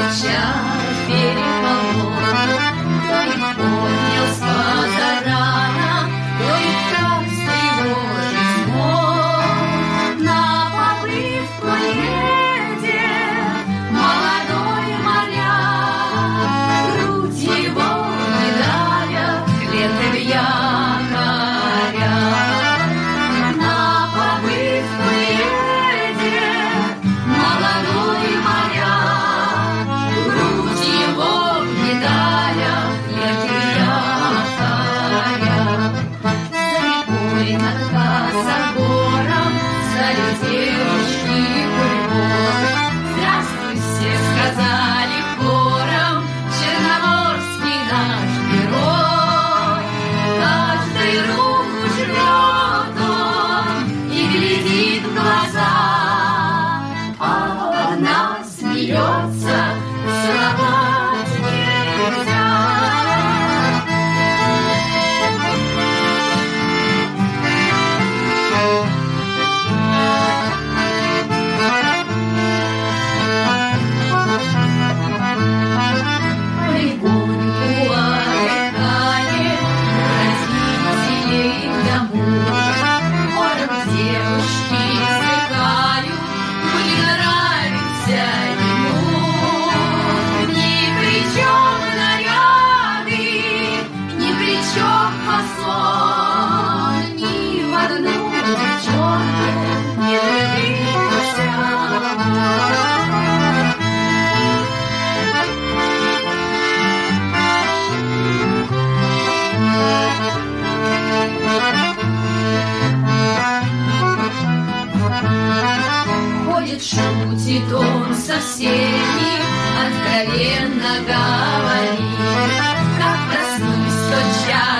кричат переполох, кто их поднял с позарана, кто их так встревожить смог. На поплыв едет молодой моряк, грудь его не давят ленты в якоря. На поплыв едет молодой моряк, грудь его не давят ленты в якоря. За рекой над Косогором залетел ручки гурьбой. Здравствуй, все сказали хором, черноморский наш герой. Каждый руку жмет он и глядит в глаза, а она смеется, целовать нельзя. Полегоньку отдыхает родителей домой. Хором девушки вздыхают, мы нравимся ему. Ни при чем наряды, ни при чем фасон, ни в одну девчонку не влюбился. Ходит, шутит он со всеми, откровенно говорит, как проснусь тотчас